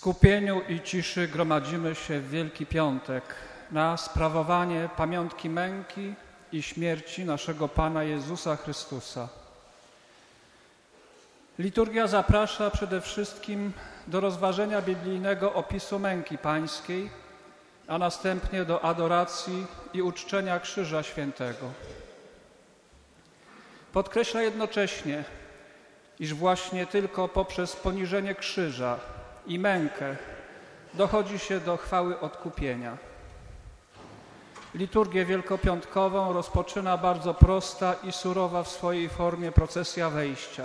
skupieniu i ciszy gromadzimy się w Wielki Piątek na sprawowanie pamiątki męki i śmierci naszego Pana Jezusa Chrystusa. Liturgia zaprasza przede wszystkim do rozważenia biblijnego opisu męki pańskiej, a następnie do adoracji i uczczenia Krzyża Świętego. Podkreśla jednocześnie, iż właśnie tylko poprzez poniżenie krzyża i mękę dochodzi się do chwały odkupienia. Liturgię wielkopiątkową rozpoczyna bardzo prosta i surowa w swojej formie procesja wejścia.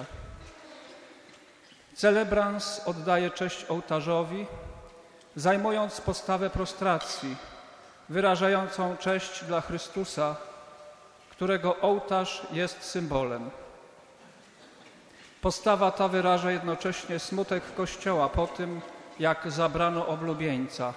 Celebrans oddaje cześć ołtarzowi, zajmując postawę prostracji, wyrażającą cześć dla Chrystusa, którego ołtarz jest symbolem. Postawa ta wyraża jednocześnie smutek Kościoła po tym, jak zabrano oblubieńca.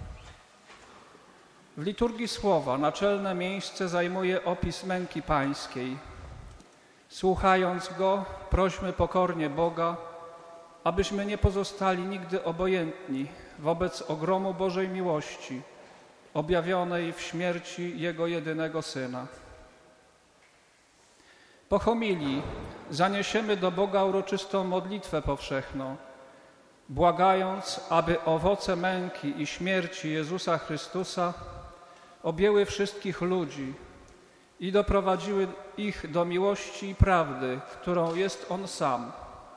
W liturgii słowa naczelne miejsce zajmuje opis męki pańskiej. Słuchając go, prośmy pokornie Boga, abyśmy nie pozostali nigdy obojętni wobec ogromu Bożej miłości, objawionej w śmierci Jego jedynego Syna. Po homilii zaniesiemy do Boga uroczystą modlitwę powszechną, błagając, aby owoce męki i śmierci Jezusa Chrystusa objęły wszystkich ludzi i doprowadziły ich do miłości i prawdy, którą jest On sam.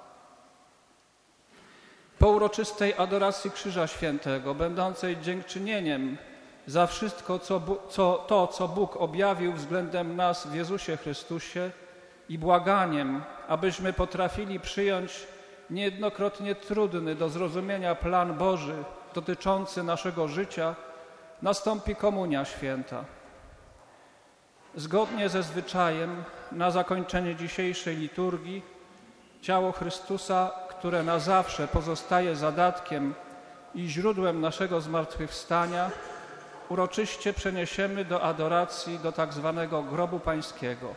Po uroczystej adoracji Krzyża Świętego, będącej dziękczynieniem za wszystko, co Bóg objawił względem nas w Jezusie Chrystusie i błaganiem, abyśmy potrafili przyjąć niejednokrotnie trudny do zrozumienia plan Boży dotyczący naszego życia, nastąpi Komunia Święta. Zgodnie ze zwyczajem, na zakończenie dzisiejszej liturgii, ciało Chrystusa, które na zawsze pozostaje zadatkiem i źródłem naszego zmartwychwstania, uroczyście przeniesiemy do adoracji do tak zwanego grobu pańskiego.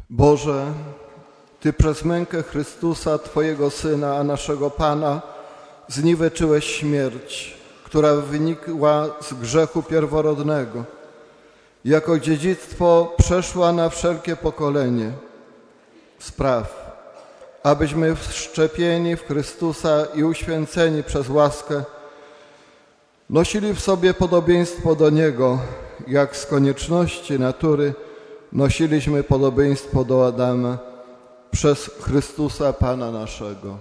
Boże, Ty przez mękę Chrystusa, Twojego Syna, a naszego Pana, zniweczyłeś śmierć, która wynikła z grzechu pierworodnego. Jako dziedzictwo przeszła na wszelkie pokolenie. Spraw, abyśmy wszczepieni w Chrystusa i uświęceni przez łaskę nosili w sobie podobieństwo do Niego, jak z konieczności natury nosiliśmy podobieństwo do Adama przez Chrystusa Pana naszego.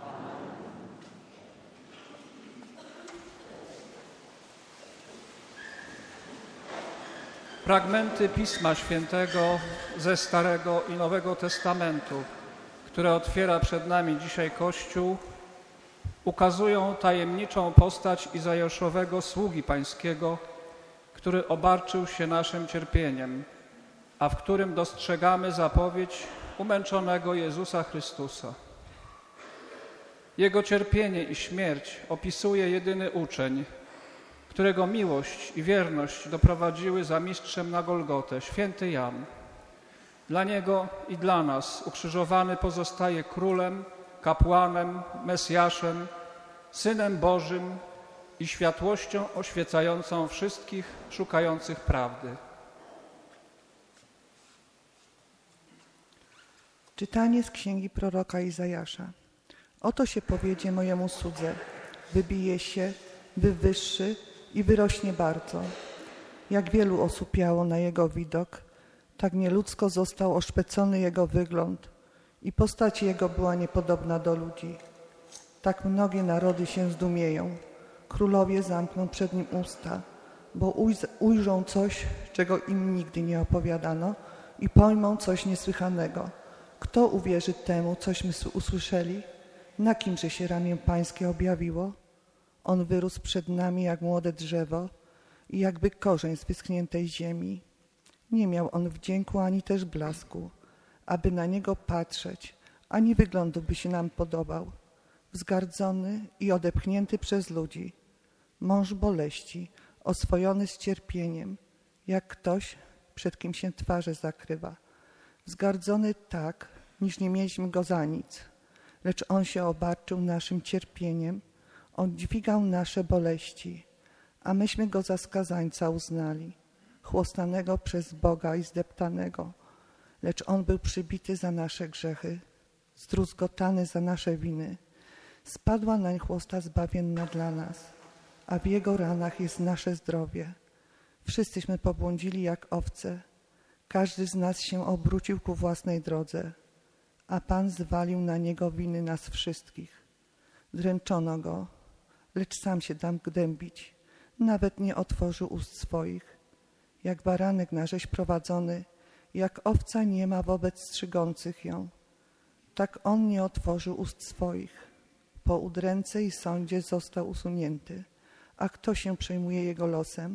Fragmenty Pisma Świętego ze Starego i Nowego Testamentu, które otwiera przed nami dzisiaj Kościół, ukazują tajemniczą postać Izajaszowego sługi Pańskiego, który obarczył się naszym cierpieniem, a w którym dostrzegamy zapowiedź umęczonego Jezusa Chrystusa. Jego cierpienie i śmierć opisuje jedyny uczeń, którego miłość i wierność doprowadziły za mistrzem na Golgotę, święty Jan. Dla niego i dla nas ukrzyżowany pozostaje królem, kapłanem, Mesjaszem, Synem Bożym i światłością oświecającą wszystkich szukających prawdy. Czytanie z księgi proroka Izajasza. Oto się powiedzie mojemu słudze, wybije się, wywyższy i wyrośnie bardzo. Jak wielu osłupiało na jego widok, tak nieludzko został oszpecony jego wygląd i postać jego była niepodobna do ludzi. Tak mnogie narody się zdumieją, królowie zamkną przed nim usta, bo ujrzą coś, czego im nigdy nie opowiadano i pojmą coś niesłychanego. Kto uwierzy temu, cośmy usłyszeli? Na kimże się ramię Pańskie objawiło? On wyrósł przed nami jak młode drzewo i jakby korzeń z wyschniętej ziemi. Nie miał on wdzięku ani też blasku, aby na niego patrzeć, ani wyglądu by się nam podobał. Wzgardzony i odepchnięty przez ludzi, mąż boleści, oswojony z cierpieniem, jak ktoś, przed kim się twarze zakrywa. Wzgardzony tak, niż nie mieliśmy go za nic, lecz on się obarczył naszym cierpieniem, on dźwigał nasze boleści, a myśmy go za skazańca uznali, chłostanego przez Boga i zdeptanego. Lecz on był przybity za nasze grzechy, zdruzgotany za nasze winy. Spadła nań chłosta zbawienna dla nas, a w jego ranach jest nasze zdrowie. Wszyscyśmy pobłądzili jak owce, każdy z nas się obrócił ku własnej drodze, a Pan zwalił na niego winy nas wszystkich. Dręczono go, lecz sam się dał gnębić, nawet nie otworzył ust swoich. Jak baranek na rzeź prowadzony, jak owca nie ma wobec strzygących ją, tak on nie otworzył ust swoich. Po udręce i sądzie został usunięty, a kto się przejmuje jego losem?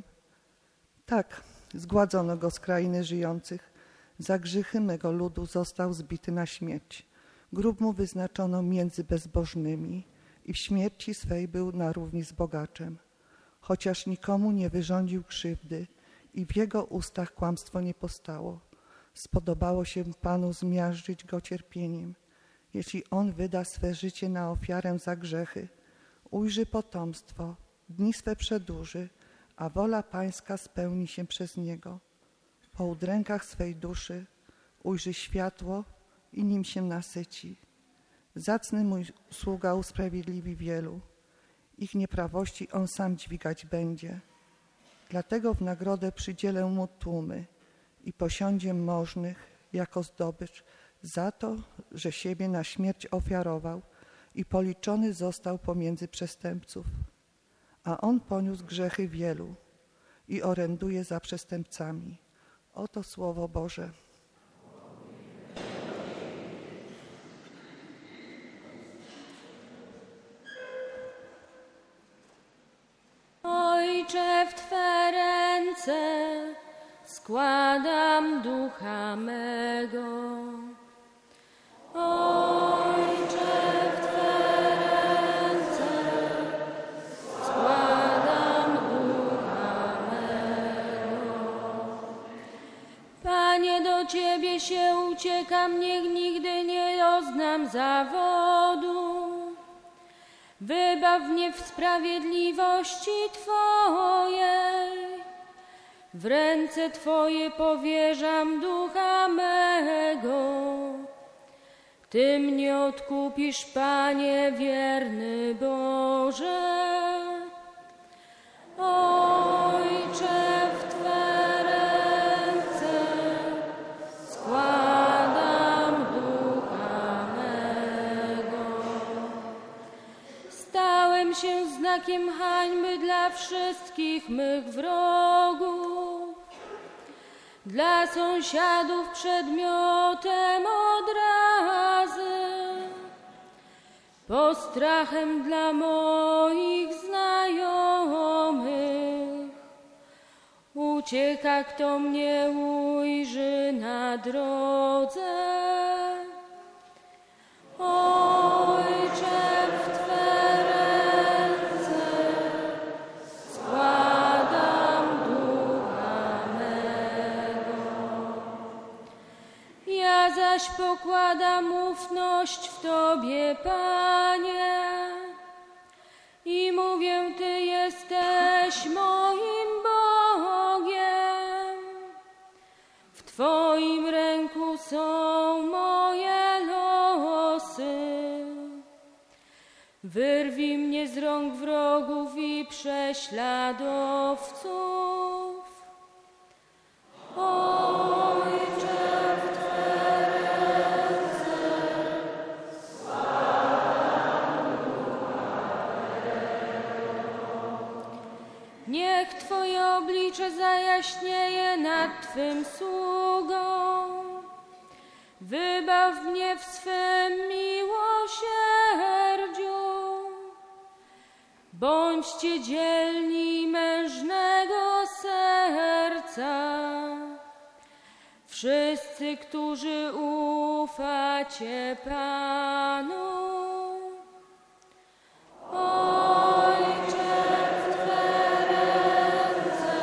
Tak, zgładzono go z krainy żyjących, za grzechy mego ludu został zbity na śmierć. Grób mu wyznaczono między bezbożnymi i w śmierci swej był na równi z bogaczem. Chociaż nikomu nie wyrządził krzywdy i w jego ustach kłamstwo nie postało. Spodobało się Panu zmiażdżyć go cierpieniem. Jeśli on wyda swe życie na ofiarę za grzechy, ujrzy potomstwo, dni swe przedłuży, a wola Pańska spełni się przez niego. Po udrękach swej duszy ujrzy światło i nim się nasyci. Zacny mój sługa usprawiedliwi wielu, ich nieprawości on sam dźwigać będzie. Dlatego w nagrodę przydzielę mu tłumy i posiądzie możnych jako zdobycz za to, że siebie na śmierć ofiarował i policzony został pomiędzy przestępców. A on poniósł grzechy wielu i oręduje za przestępcami. Oto Słowo Boże. Ojcze, w Twe ręce składam ducha mego. Ojcze, w Twe ręce składam ducha mego. Panie, do Ciebie Kiedy się uciekam, niech nigdy nie doznam zawodu. Wybaw mnie w sprawiedliwości Twojej. W ręce Twoje powierzam ducha mego. Ty mnie odkupisz, Panie wierny Boże. Ojcze, w Twe ręce składam ducha mego. Stałem się znakiem hańby dla wszystkich mych wrogów, dla sąsiadów przedmiotem odrazy, postrachem dla moich znajomych. Ucieka, kto mnie ujrzy na drodze. Ojcze, w Twe ręce składam ducha mego. Ja zaś pokładam ufność w Tobie, Panie, i mówię, Ty jesteś moim Bogiem. W Twoim ręku są moje losy. Wyrwij mnie z rąk wrogów i prześladowców. Ojcze, w Twe ręce składam ducha mego. Niech Twoje oblicze zajaśnieje nad Twym sługą. Wybaw mnie w swym miłosierdziu. Bądźcie dzielni mężnego serca, wszyscy, którzy ufacie Panu. Ojcze, w Twe ręce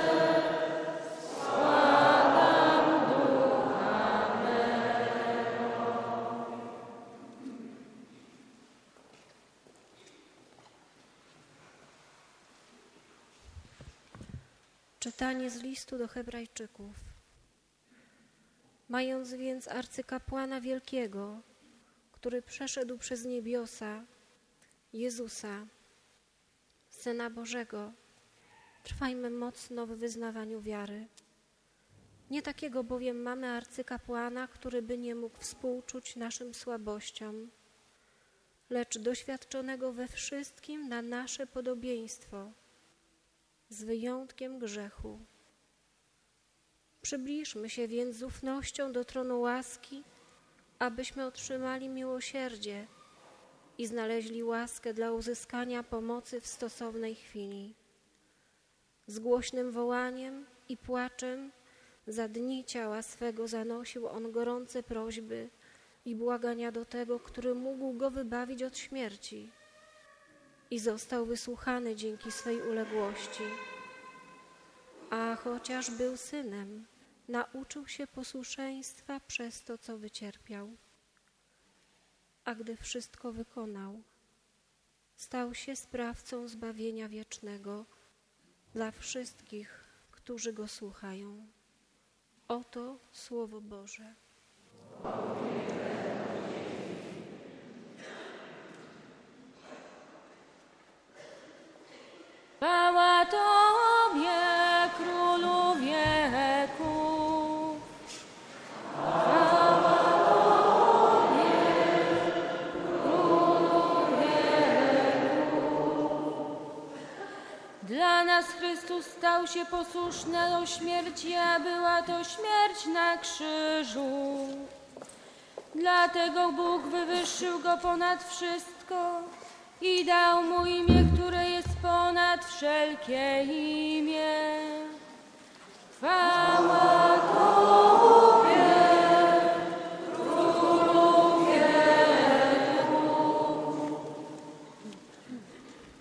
składam ducha mego. Czytanie z listu do Hebrajczyków. Mając więc arcykapłana wielkiego, który przeszedł przez niebiosa, Jezusa, Syna Bożego, trwajmy mocno w wyznawaniu wiary. Nie takiego bowiem mamy arcykapłana, który by nie mógł współczuć naszym słabościom, lecz doświadczonego we wszystkim na nasze podobieństwo, z wyjątkiem grzechu. Przybliżmy się więc z ufnością do tronu łaski, abyśmy otrzymali miłosierdzie i znaleźli łaskę dla uzyskania pomocy w stosownej chwili. Z głośnym wołaniem i płaczem za dni ciała swego zanosił on gorące prośby i błagania do tego, który mógł go wybawić od śmierci, i został wysłuchany dzięki swej uległości. A chociaż był synem, nauczył się posłuszeństwa przez to, co wycierpiał. A gdy wszystko wykonał, stał się sprawcą zbawienia wiecznego dla wszystkich, którzy go słuchają. Oto Słowo Boże. Chwała Tobie, Królu wieków. Chwała Tobie, Królu wieków. Dla nas Chrystus stał się posłuszny do śmierci, a była to śmierć na krzyżu. Dlatego Bóg wywyższył Go ponad wszystko i dał Mu imię, które jest ponad wszelkie imię. Chwała